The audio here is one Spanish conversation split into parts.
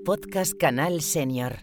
Podcast Canal Senior.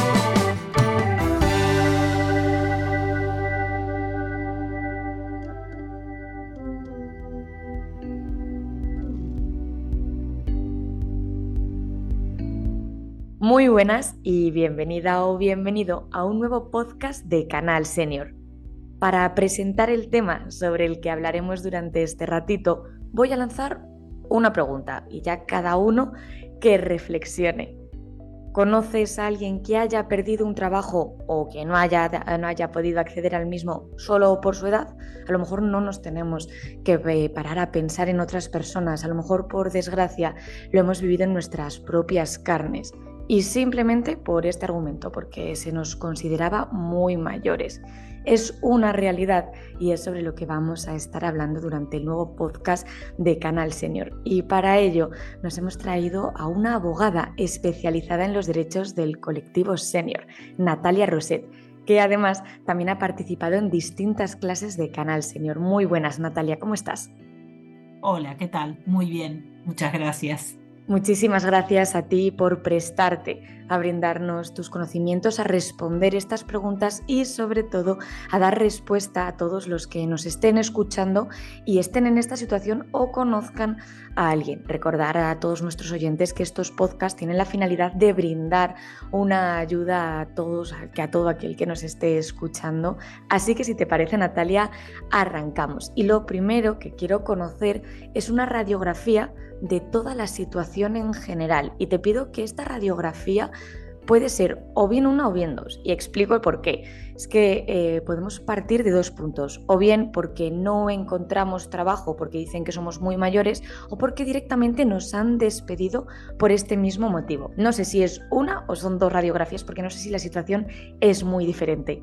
Muy buenas y bienvenida o bienvenido a un nuevo podcast de Canal Senior. Para presentar el tema sobre el que hablaremos durante este ratito, voy a lanzar una pregunta y ya cada uno que reflexione. ¿Conoces a alguien que haya perdido un trabajo o que no haya podido acceder al mismo solo por su edad? A lo mejor no nos tenemos que parar a pensar en otras personas, a lo mejor por desgracia lo hemos vivido en nuestras propias carnes y simplemente por este argumento, porque se nos consideraba muy mayores. Es una realidad y es sobre lo que vamos a estar hablando durante el nuevo podcast de Canal Senior. Y para ello nos hemos traído a una abogada especializada en los derechos del colectivo senior, Natalia Roset, que además también ha participado en distintas clases de Canal Senior. Muy buenas, Natalia, ¿cómo estás? Hola, ¿qué tal? Muy bien, muchas gracias. Muchísimas gracias a ti por prestarte a brindarnos tus conocimientos, a responder estas preguntas y sobre todo a dar respuesta a todos los que nos estén escuchando y estén en esta situación o conozcan a alguien. Recordar a todos nuestros oyentes que estos podcasts tienen la finalidad de brindar una ayuda a todos, a todo aquel que nos esté escuchando. Así que si te parece, Natalia, arrancamos. Y lo primero que quiero conocer es una radiografía de toda la situación en general y te pido que esta radiografía puede ser o bien una o bien dos y explico el por qué. Es que podemos partir de dos puntos, o bien porque no encontramos trabajo porque dicen que somos muy mayores o porque directamente nos han despedido por este mismo motivo. No sé si es una o son dos radiografías porque no sé si la situación es muy diferente.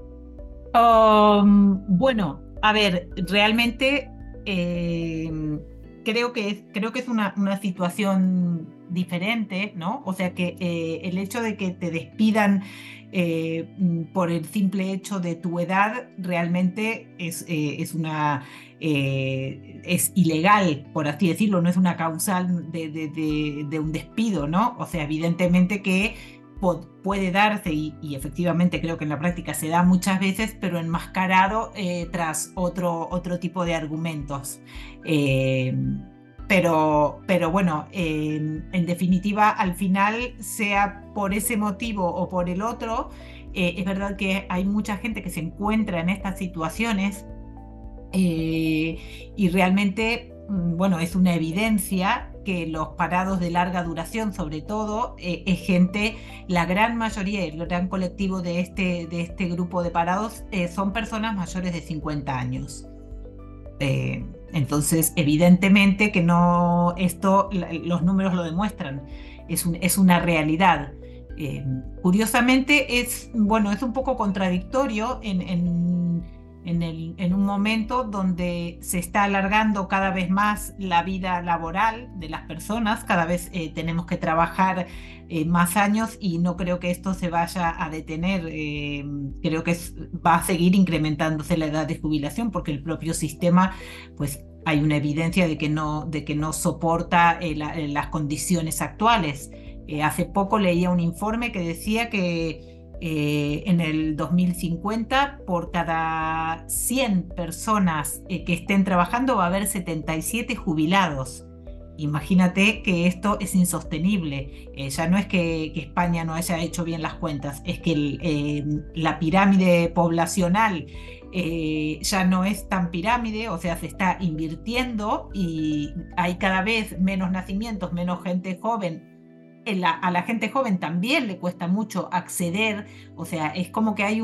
Bueno, a ver, realmente creo que es una situación diferente, ¿no? O sea que el hecho de que te despidan por el simple hecho de tu edad realmente es ilegal, por así decirlo, no es una causal de un despido, ¿no? O sea, evidentemente que puede darse y efectivamente creo que en la práctica se da muchas veces, pero enmascarado tras otro tipo de argumentos. Pero bueno, en definitiva, al final, sea por ese motivo o por el otro, es verdad que hay mucha gente que se encuentra en estas situaciones y realmente, bueno, es una evidencia que los parados de larga duración, sobre todo, es gente, la gran mayoría, el gran colectivo de este grupo de parados son personas mayores de 50 años. Entonces, evidentemente que no, los números lo demuestran, es una realidad. Curiosamente, es un poco contradictorio en un momento donde se está alargando cada vez más la vida laboral de las personas, cada vez tenemos que trabajar más años y no creo que esto se vaya a detener, creo que va a seguir incrementándose la edad de jubilación porque el propio sistema, pues hay una evidencia de que no soporta las condiciones actuales. Hace poco leía un informe que decía que en el 2050, por cada 100 personas que estén trabajando, va a haber 77 jubilados. Imagínate que esto es insostenible. Ya no es que España no haya hecho bien las cuentas, es que la pirámide poblacional ya no es tan pirámide, o sea, se está invirtiendo y hay cada vez menos nacimientos, menos gente joven. A la gente joven también le cuesta mucho acceder, o sea, es como que hay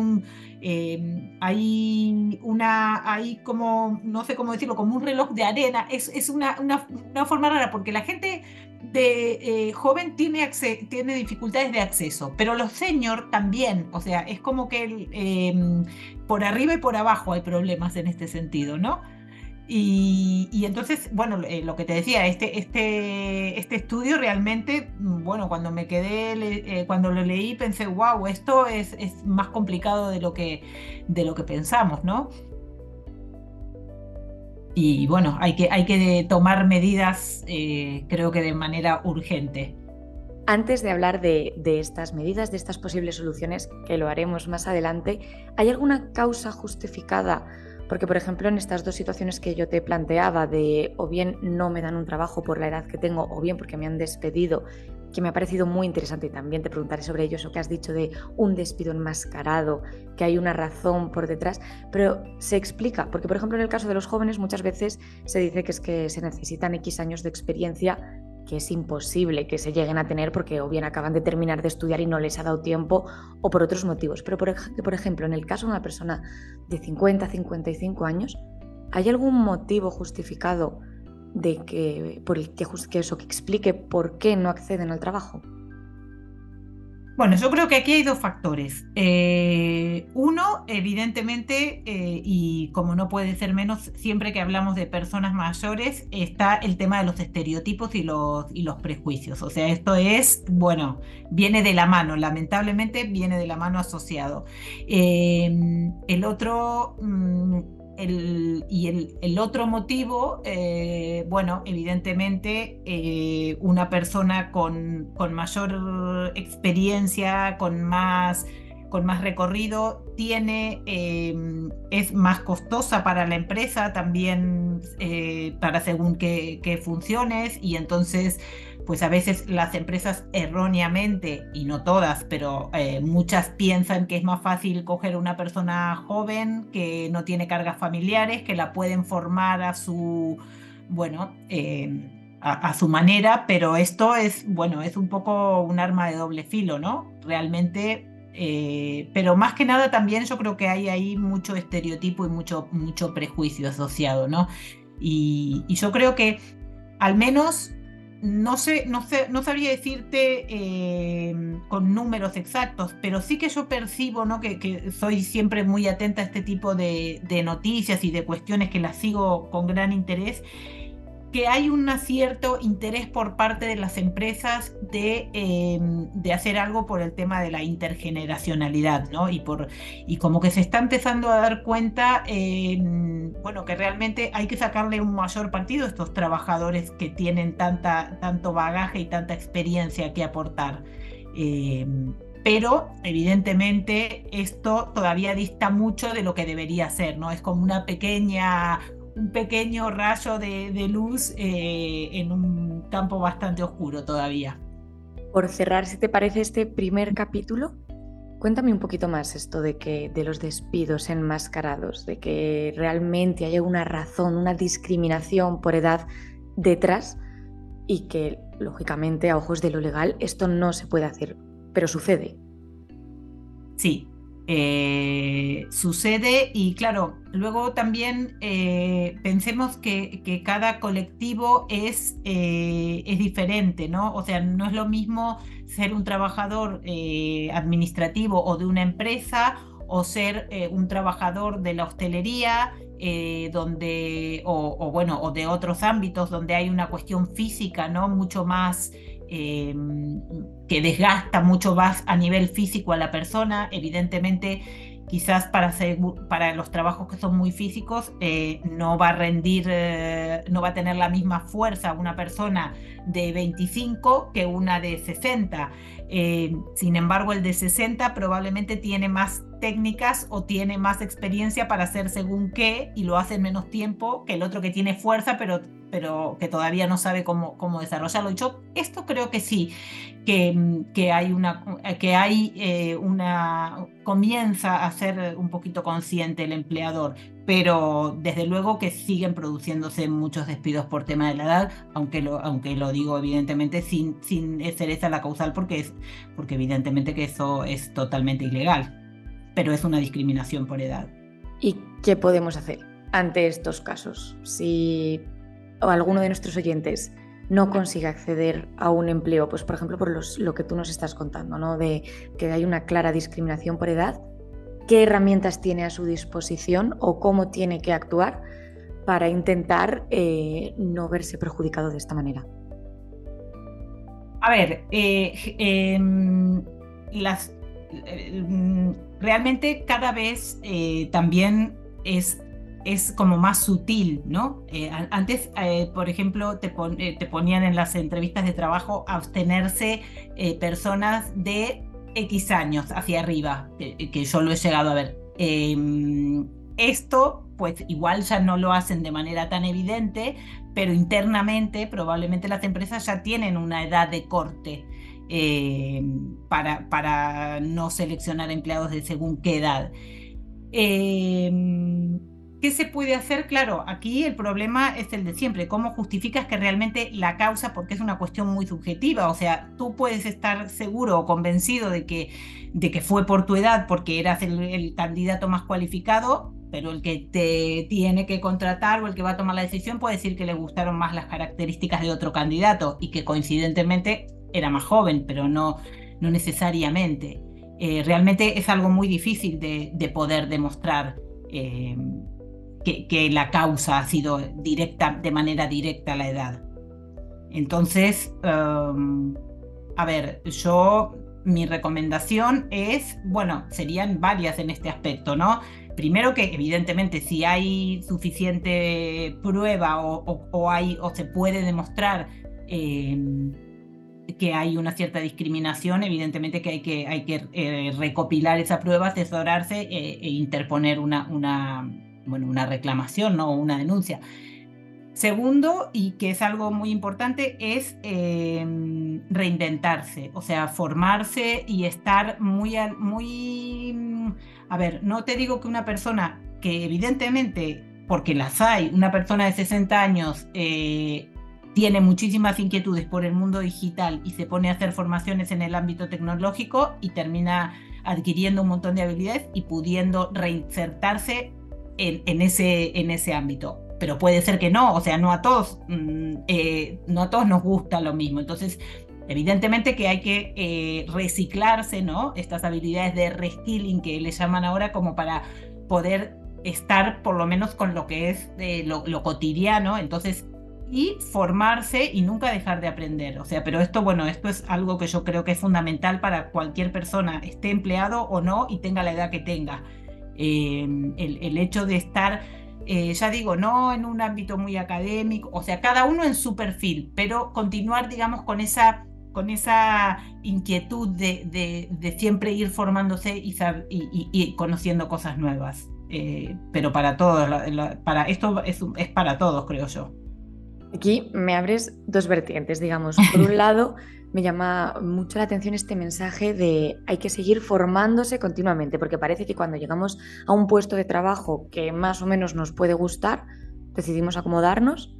como, no sé cómo decirlo, como un reloj de arena, es una forma rara, porque la gente joven tiene dificultades de acceso, pero los senior también, o sea, es como que por arriba y por abajo hay problemas en este sentido, ¿no? Y entonces, bueno, lo que te decía, este estudio realmente, bueno, cuando cuando lo leí pensé, wow, esto es más complicado de lo que pensamos, ¿no? Y bueno, hay que tomar medidas, creo que de manera urgente. Antes de hablar de estas medidas, de estas posibles soluciones, que lo haremos más adelante, ¿hay alguna causa justificada? Porque, por ejemplo, en estas dos situaciones que yo te planteaba, de o bien no me dan un trabajo por la edad que tengo, o bien porque me han despedido, que me ha parecido muy interesante, y también te preguntaré sobre ello, eso que has dicho de un despido enmascarado, que hay una razón por detrás, pero se explica, porque, por ejemplo, en el caso de los jóvenes muchas veces se dice que es que se necesitan X años de experiencia, que es imposible que se lleguen a tener porque o bien acaban de terminar de estudiar y no les ha dado tiempo, o por otros motivos. Pero por ejemplo, en el caso de una persona de 50, 55 años, ¿hay algún motivo justificado por el que explique por qué no acceden al trabajo? Bueno, yo creo que aquí hay dos factores. Uno, evidentemente, y como no puede ser menos, siempre que hablamos de personas mayores, está el tema de los estereotipos y los prejuicios. O sea, esto es, bueno, viene de la mano, lamentablemente viene de la mano asociado. El otro... el otro motivo, bueno, evidentemente una persona con mayor experiencia, con más recorrido, es más costosa para la empresa también, para según qué funciones, y entonces pues a veces las empresas erróneamente, y no todas, pero muchas piensan que es más fácil coger a una persona joven que no tiene cargas familiares, que la pueden formar a su, bueno, a su manera, pero esto es, bueno, es un poco un arma de doble filo, ¿no? Realmente, pero más que nada también yo creo que hay ahí mucho estereotipo y mucho prejuicio asociado, ¿no? Y yo creo que al menos no sabría decirte con números exactos, pero sí que yo percibo, ¿no? que soy siempre muy atenta a este tipo de noticias y de cuestiones que las sigo con gran interés, que hay un cierto interés por parte de las empresas de hacer algo por el tema de la intergeneracionalidad, ¿no? Y como que se está empezando a dar cuenta, bueno, que realmente hay que sacarle un mayor partido a estos trabajadores que tienen tanto bagaje y tanta experiencia que aportar. Pero evidentemente esto todavía dista mucho de lo que debería ser, ¿no? Es como un pequeño rayo de luz en un campo bastante oscuro todavía. Por cerrar, si te parece este primer capítulo, cuéntame un poquito más esto de los despidos enmascarados, de que realmente haya una razón, una discriminación por edad detrás, y que, lógicamente, a ojos de lo legal, esto no se puede hacer, pero sucede. Sí, sucede, y claro, luego también pensemos que cada colectivo es diferente, ¿no? O sea, no es lo mismo ser un trabajador administrativo o de una empresa, o ser un trabajador de la hostelería, bueno, o de otros ámbitos donde hay una cuestión física, ¿no? Mucho más que desgasta mucho más a nivel físico a la persona. Evidentemente, quizás para los trabajos que son muy físicos, no va a rendir, no va a tener la misma fuerza una persona de 25 que una de 60. Sin embargo, el de 60 probablemente tiene más técnicas o tiene más experiencia para hacer según qué, y lo hace en menos tiempo que el otro que tiene fuerza, pero que todavía no sabe cómo desarrollarlo. Yo esto creo que sí, que comienza a ser un poquito consciente el empleador, pero desde luego que siguen produciéndose muchos despidos por tema de la edad, aunque lo digo evidentemente sin ser esa la causal, porque evidentemente que eso es totalmente ilegal, pero es una discriminación por edad. ¿Y qué podemos hacer ante estos casos? Si alguno de nuestros oyentes no consigue acceder a un empleo, pues por ejemplo por lo que tú nos estás contando, ¿no? De que hay una clara discriminación por edad, ¿qué herramientas tiene a su disposición o cómo tiene que actuar para intentar no verse perjudicado de esta manera? A ver, realmente cada vez también es es como más sutil, ¿no? Antes, por ejemplo, te ponían en las entrevistas de trabajo a abstenerse personas de X años hacia arriba, que yo lo he llegado a ver. Esto, pues igual ya no lo hacen de manera tan evidente, pero internamente probablemente las empresas ya tienen una edad de corte para no seleccionar empleados de según qué edad. ¿Qué se puede hacer? Claro, aquí el problema es el de siempre. ¿Cómo justificas que realmente la causa, porque es una cuestión muy subjetiva? O sea, tú puedes estar seguro o convencido de que fue por tu edad, porque eras el candidato más cualificado, pero el que te tiene que contratar o el que va a tomar la decisión puede decir que le gustaron más las características de otro candidato y que coincidentemente era más joven, pero no necesariamente. Realmente es algo muy difícil de poder demostrar que la causa ha sido de manera directa la edad. Entonces, a ver, mi recomendación es, bueno, serían varias en este aspecto, ¿no? Primero que evidentemente si hay suficiente prueba o se puede demostrar que hay una cierta discriminación, evidentemente que hay que recopilar esa prueba, asesorarse e interponer una reclamación, ¿no? O una denuncia. Segundo, y que es algo muy importante, es reinventarse, o sea, formarse y estar a ver, no te digo que una persona que evidentemente, porque las hay, una persona de 60 años tiene muchísimas inquietudes por el mundo digital y se pone a hacer formaciones en el ámbito tecnológico y termina adquiriendo un montón de habilidades y pudiendo reinsertarse en ese ámbito. Pero puede ser que no, o sea, no a todos nos gusta lo mismo. Entonces, evidentemente que hay que reciclarse, ¿no? Estas habilidades de reskilling que le llaman ahora, como para poder estar por lo menos con lo que es lo cotidiano. Entonces, y formarse y nunca dejar de aprender. O sea, pero esto es algo que yo creo que es fundamental para cualquier persona, esté empleado o no y tenga la edad que tenga. El hecho de estar, ya digo, no en un ámbito muy académico, o sea, cada uno en su perfil, pero continuar, digamos, con esa inquietud de siempre ir formándose y conociendo cosas nuevas. Pero para todos, esto es para todos, creo yo. Aquí me abres dos vertientes, digamos. Por un lado, me llama mucho la atención este mensaje de hay que seguir formándose continuamente, porque parece que cuando llegamos a un puesto de trabajo que más o menos nos puede gustar, decidimos acomodarnos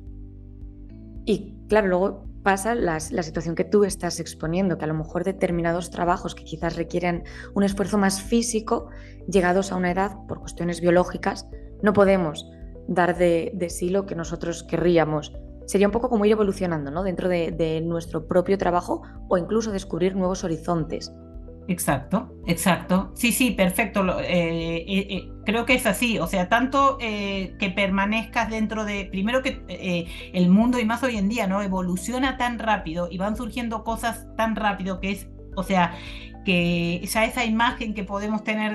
y claro, luego pasa la situación que tú estás exponiendo, que a lo mejor determinados trabajos que quizás requieren un esfuerzo más físico, llegados a una edad por cuestiones biológicas, no podemos dar de sí lo que nosotros querríamos. Sería un poco como ir evolucionando, ¿no? Dentro de nuestro propio trabajo o incluso descubrir nuevos horizontes. Exacto. Sí, perfecto. Creo que es así. O sea, tanto que permanezcas dentro de... Primero que el mundo, y más hoy en día, ¿no? Evoluciona tan rápido y van surgiendo cosas tan rápido que es... O sea, que ya esa imagen que podemos tener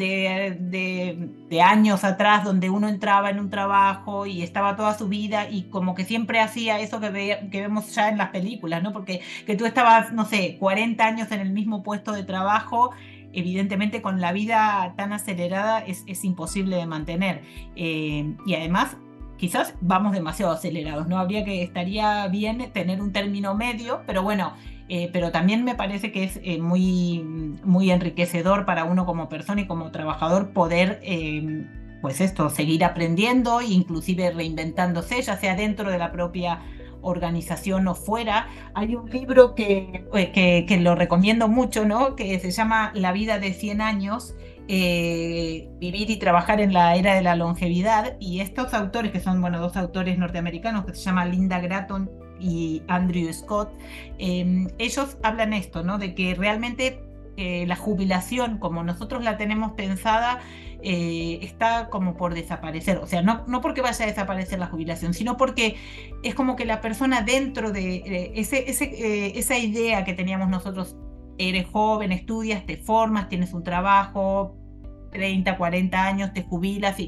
de años atrás, donde uno entraba en un trabajo y estaba toda su vida y como que siempre hacía eso que vemos ya en las películas, ¿no? Porque que tú estabas, no sé, 40 años en el mismo puesto de trabajo, evidentemente con la vida tan acelerada es imposible de mantener. Y además, quizás vamos demasiado acelerados, ¿no? Estaría bien tener un término medio, pero bueno, pero también me parece que es muy, muy enriquecedor para uno como persona y como trabajador poder, pues esto, seguir aprendiendo e inclusive reinventándose, ya sea dentro de la propia organización o fuera. Hay un libro que lo recomiendo mucho, ¿no? Que se llama La vida de 100 años, vivir y trabajar en la era de la longevidad, y estos autores, que son dos autores norteamericanos, que se llaman Linda Gratton y Andrew Scott, ellos hablan esto, ¿no? De que realmente la jubilación, como nosotros la tenemos pensada, está como por desaparecer. O sea, no porque vaya a desaparecer la jubilación, sino porque es como que la persona dentro de esa idea que teníamos nosotros: eres joven, estudias, te formas, tienes un trabajo, 30, 40 años, te jubilas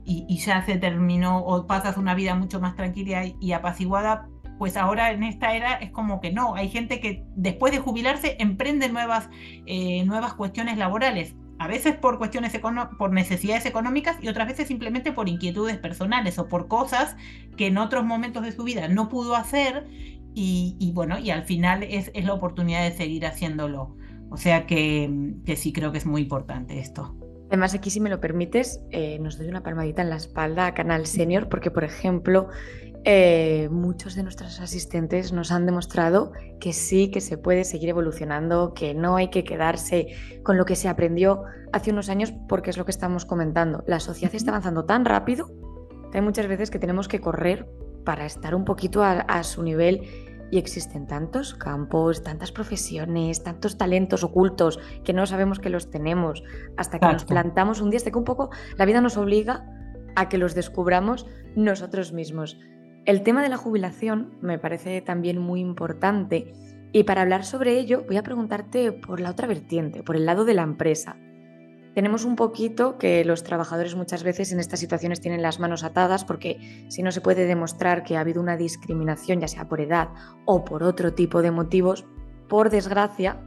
y ya se terminó, o pasas una vida mucho más tranquila y apaciguada, pues ahora en esta era es como que no, hay gente que después de jubilarse emprende nuevas cuestiones laborales. A veces por cuestiones por necesidades económicas y otras veces simplemente por inquietudes personales o por cosas que en otros momentos de su vida no pudo hacer y bueno, y al final es la oportunidad de seguir haciéndolo. O sea que sí creo que es muy importante esto. Además, aquí, si me lo permites, nos doy una palmadita en la espalda a Canal Senior porque, por ejemplo, muchos de nuestros asistentes nos han demostrado que sí, que se puede seguir evolucionando, que no hay que quedarse con lo que se aprendió hace unos años, porque es lo que estamos comentando. La sociedad está avanzando tan rápido que hay muchas veces que tenemos que correr para estar un poquito a su nivel. Y existen tantos campos, tantas profesiones, tantos talentos ocultos que no sabemos que los tenemos hasta que nos plantamos un día, hasta que un poco la vida nos obliga a que los descubramos nosotros mismos. El tema de la jubilación me parece también muy importante y para hablar sobre ello voy a preguntarte por la otra vertiente, por el lado de la empresa. Tenemos un poquito que los trabajadores muchas veces en estas situaciones tienen las manos atadas porque si no se puede demostrar que ha habido una discriminación, ya sea por edad o por otro tipo de motivos, por desgracia,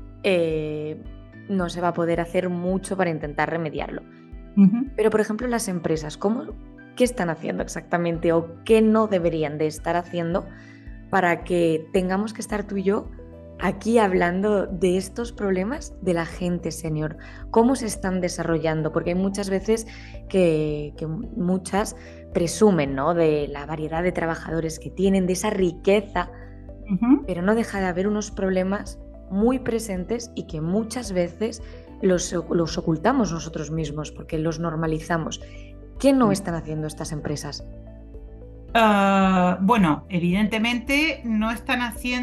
no se va a poder hacer mucho para intentar remediarlo. Pero, por ejemplo, las empresas, ¿qué están haciendo exactamente o qué no deberían de estar haciendo para que tengamos que estar tú y yo aquí hablando de estos problemas de la gente senior? ¿Cómo se están desarrollando? Porque hay muchas veces que muchas presumen, ¿no?, de la variedad de trabajadores que tienen, de esa riqueza, pero no deja de haber unos problemas muy presentes y que muchas veces los ocultamos nosotros mismos porque los normalizamos. ¿Qué no están haciendo estas empresas? Bueno, evidentemente no están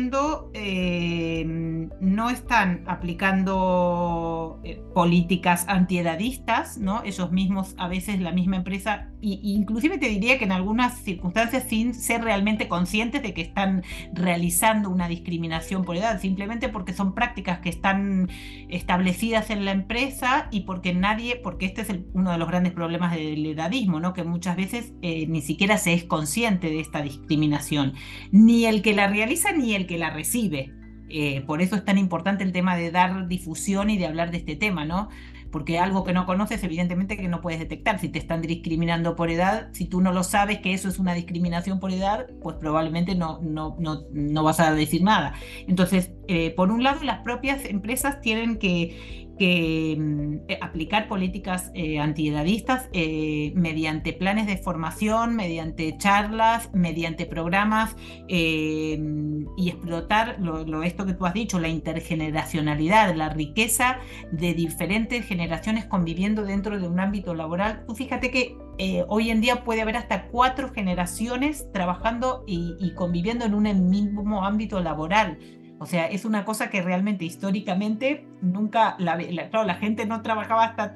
aplicando políticas antiedadistas, ¿no? Ellos mismos, a veces la misma empresa, inclusive te diría que en algunas circunstancias sin ser realmente conscientes de que están realizando una discriminación por edad, simplemente porque son prácticas que están establecidas en la empresa y porque este es uno de los grandes problemas del edadismo, ¿no? Que muchas veces ni siquiera se es consciente de esta discriminación, ni el que la realiza ni el que la recibe. Por eso es tan importante el tema de dar difusión y de hablar de este tema, ¿no? Porque algo que no conoces, evidentemente que no puedes detectar. Si te están discriminando por edad, si tú no lo sabes que eso es una discriminación por edad, pues probablemente no vas a decir nada. Entonces, por un lado, las propias empresas tienen que aplicar políticas antiedadistas mediante planes de formación, mediante charlas, mediante programas y explotar esto que tú has dicho, la intergeneracionalidad, la riqueza de diferentes generaciones conviviendo dentro de un ámbito laboral. Tú fíjate que hoy en día puede haber hasta 4 generaciones trabajando y conviviendo en un mismo ámbito laboral. O sea, es una cosa que realmente históricamente nunca, claro, la gente no trabajaba hasta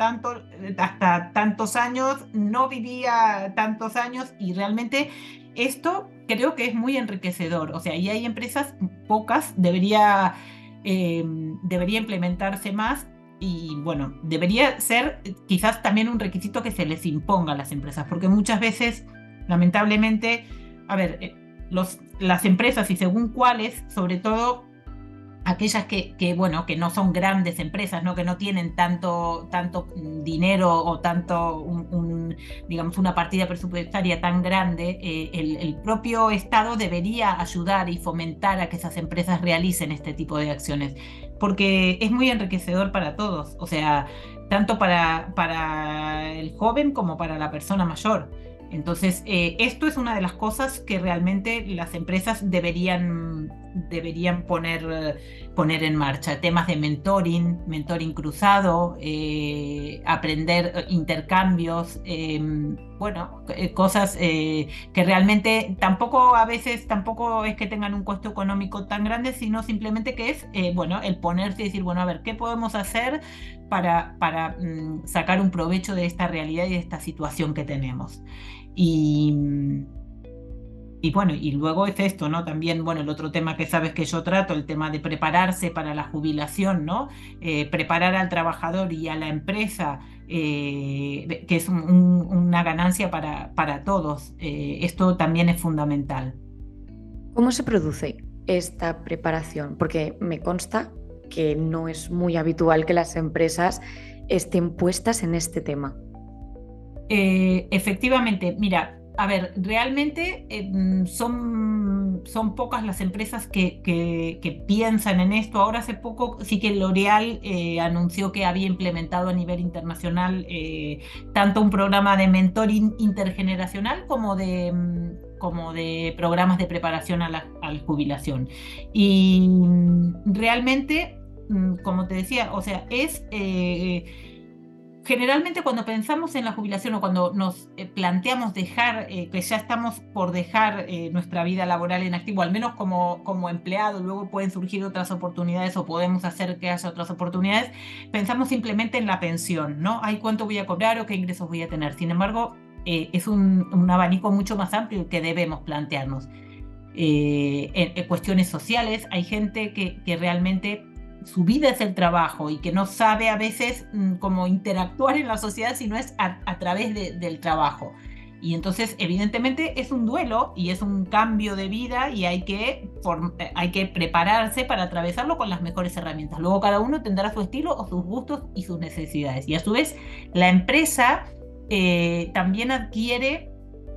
tantos años, no vivía tantos años y realmente esto creo que es muy enriquecedor. O sea, y hay empresas, pocas, debería implementarse más y bueno, debería ser quizás también un requisito que se les imponga a las empresas, porque muchas veces, lamentablemente, a ver, las empresas y según cuáles, sobre todo aquellas que no son grandes empresas, ¿no? Que no tienen tanto dinero o tanto digamos una partida presupuestaria tan grande, el propio Estado debería ayudar y fomentar a que esas empresas realicen este tipo de acciones, porque es muy enriquecedor para todos, o sea, tanto para el joven como para la persona mayor. Entonces, esto es una de las cosas que realmente las empresas deberían poner en marcha. Temas de mentoring cruzado, aprender intercambios, cosas que realmente tampoco es que tengan un costo económico tan grande, sino simplemente que es el ponerse y decir, bueno, a ver, ¿qué podemos hacer para sacar un provecho de esta realidad y de esta situación que tenemos? Y luego es esto, ¿no? También, el otro tema que sabes que yo trato, el tema de prepararse para la jubilación, ¿no? Preparar al trabajador y a la empresa que es una ganancia para todos. Esto también es fundamental. ¿Cómo se produce esta preparación? Porque me consta que no es muy habitual que las empresas estén puestas en este tema. Efectivamente, mira, a ver, realmente son pocas las empresas que piensan en esto. Ahora hace poco sí que L'Oréal anunció que había implementado a nivel internacional tanto un programa de mentoring intergeneracional como de programas de preparación a la jubilación. Y realmente, como te decía, o sea, generalmente cuando pensamos en la jubilación o cuando nos planteamos dejar, que ya estamos por dejar nuestra vida laboral en activo, al menos como empleado, luego pueden surgir otras oportunidades o podemos hacer que haya otras oportunidades, pensamos simplemente en la pensión, ¿no? Ay, ¿cuánto voy a cobrar o qué ingresos voy a tener? Sin embargo, es un abanico mucho más amplio que debemos plantearnos. En cuestiones sociales, hay gente que realmente su vida es el trabajo y que no sabe a veces cómo interactuar en la sociedad si no es a través del trabajo. Y entonces, evidentemente, es un duelo y es un cambio de vida y hay que prepararse para atravesarlo con las mejores herramientas. Luego cada uno tendrá su estilo o sus gustos y sus necesidades. Y a su vez, la empresa también adquiere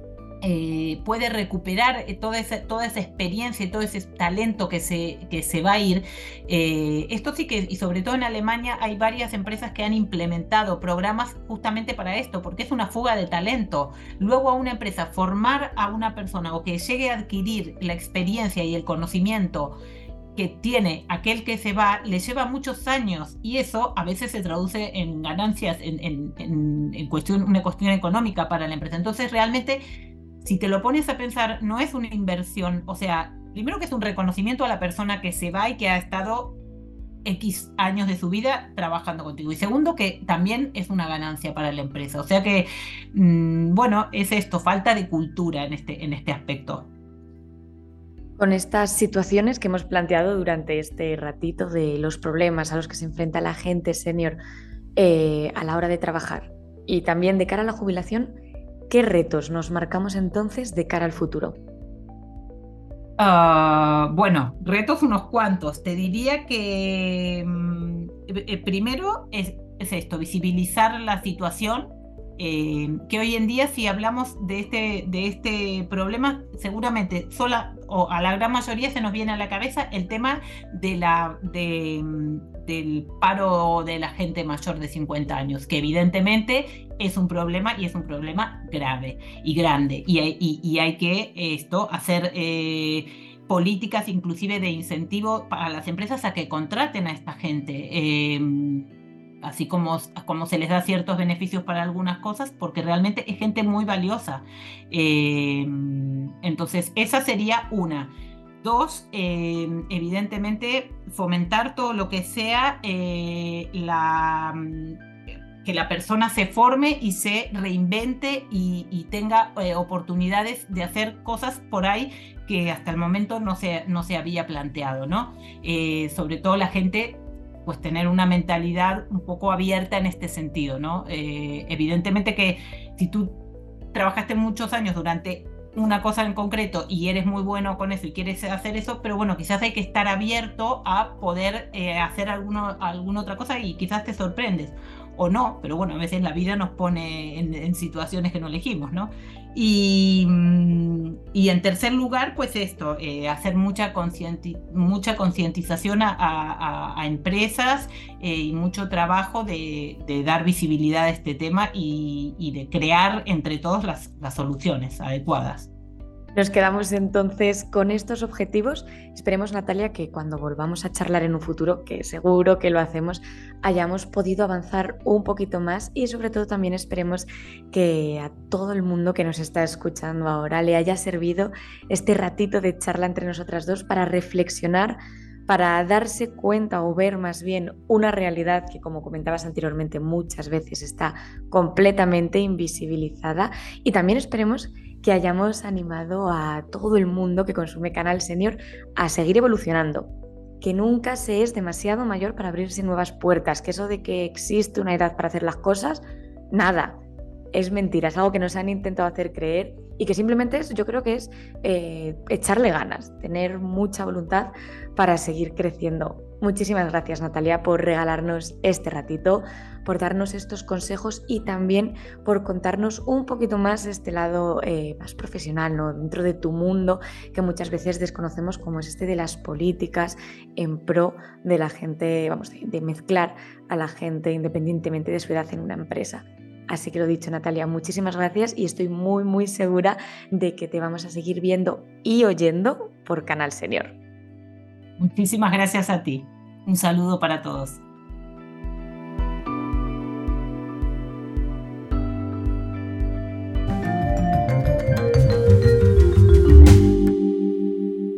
puede recuperar toda esa experiencia y todo ese talento que se va a ir. Esto sí que, y sobre todo en Alemania, hay varias empresas que han implementado programas justamente para esto, porque es una fuga de talento. Luego a una empresa formar a una persona o que llegue a adquirir la experiencia y el conocimiento que tiene aquel que se va, le lleva muchos años y eso a veces se traduce en ganancias, en una cuestión económica para la empresa. Entonces realmente, si te lo pones a pensar, no es una inversión, o sea, primero que es un reconocimiento a la persona que se va y que ha estado X años de su vida trabajando contigo. Y segundo, que también es una ganancia para la empresa. O sea que, bueno, es esto, falta de cultura en este aspecto. Con estas situaciones que hemos planteado durante este ratito de los problemas a los que se enfrenta la gente senior a la hora de trabajar y también de cara a la jubilación, ¿qué retos nos marcamos entonces de cara al futuro? Bueno, retos unos cuantos. Te diría que primero es esto, visibilizar la situación, que hoy en día si hablamos de este problema, seguramente o a la gran mayoría se nos viene a la cabeza el tema del paro de la gente mayor de 50 años, que evidentemente es un problema y es un problema grave y grande y hay que hacer políticas inclusive de incentivo para las empresas a que contraten a esta gente, así como se les da ciertos beneficios para algunas cosas, porque realmente es gente muy valiosa. Entonces esa sería una. Dos, evidentemente fomentar todo lo que sea que la persona se forme y se reinvente y tenga oportunidades de hacer cosas por ahí que hasta el momento no se había planteado, ¿no? Sobre todo la gente, pues tener una mentalidad un poco abierta en este sentido, ¿no? Evidentemente que si tú trabajaste muchos años durante una cosa en concreto y eres muy bueno con eso y quieres hacer eso, pero bueno, quizás hay que estar abierto a poder hacer alguna otra cosa y quizás te sorprendes o no, pero bueno, a veces la vida nos pone en situaciones que no elegimos, ¿no? Y en tercer lugar, pues esto, hacer mucha concientización a empresas y mucho trabajo de dar visibilidad a este tema y de crear entre todos las soluciones adecuadas. Nos quedamos entonces con estos objetivos. Esperemos, Natalia, que cuando volvamos a charlar en un futuro, que seguro que lo hacemos, hayamos podido avanzar un poquito más y sobre todo también esperemos que a todo el mundo que nos está escuchando ahora le haya servido este ratito de charla entre nosotras dos para reflexionar, para darse cuenta o ver más bien una realidad que, como comentabas anteriormente, muchas veces está completamente invisibilizada y también esperemos que hayamos animado a todo el mundo que consume Canal Senior a seguir evolucionando, que nunca se es demasiado mayor para abrirse nuevas puertas, que eso de que existe una edad para hacer las cosas, nada, es mentira, es algo que nos han intentado hacer creer y que simplemente yo creo que es echarle ganas, tener mucha voluntad para seguir creciendo. Muchísimas gracias, Natalia, por regalarnos este ratito, por darnos estos consejos y también por contarnos un poquito más este lado más profesional, ¿no? Dentro de tu mundo, que muchas veces desconocemos, como es este de las políticas en pro de la gente, de mezclar a la gente independientemente de su edad en una empresa. Así que lo dicho, Natalia, muchísimas gracias y estoy muy, muy segura de que te vamos a seguir viendo y oyendo por Canal Senior. Muchísimas gracias a ti. Un saludo para todos.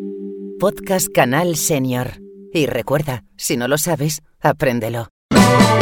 Podcast Canal Senior. Y recuerda, si no lo sabes, apréndelo.